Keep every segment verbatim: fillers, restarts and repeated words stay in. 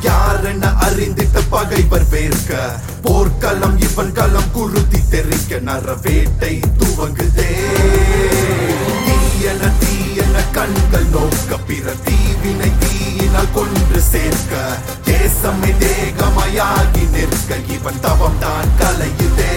யாரென அறிந்திட்ட பகைவர் வேர்க்க போர்க்களம் இவன் களம் குருதி தெரிக்க நரவேட்டை துவங்குதே தீயன தீயன கண்கள் நோக்க பிற தீவினை தீயினால் கொன்று சேர்க்க தேசமே தேகமயாகி நிற்க இவன் தவம் தான் கலையுதே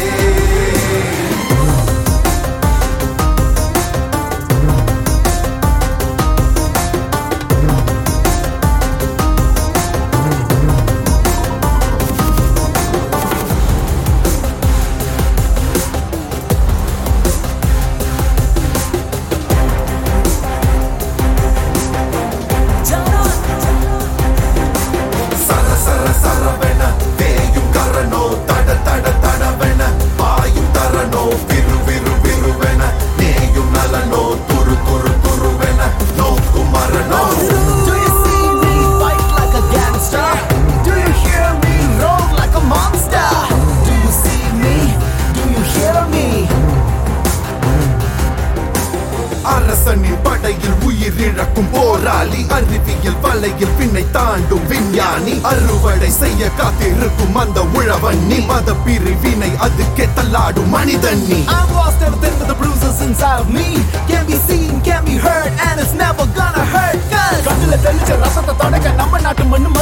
அரசனின் படையில் உயிரிழக்கும் போராளி அறிவியல் வலையில் பின்னை தாண்டும் விஞ்ஞானி அறுவடை செய்ய காத்திருக்கும் அந்த உழவன் நீ மத பிரிவினை அதுக்கே தள்ளாடும் மனிதன் நீ I've lost everything but the bruises inside of me Can't be seen, can't be heard and it's never gonna hurt cause கண்ணுல தெளிச்ச ரசத்தை தொடக்க நம்ம நாட்டு மண்ணு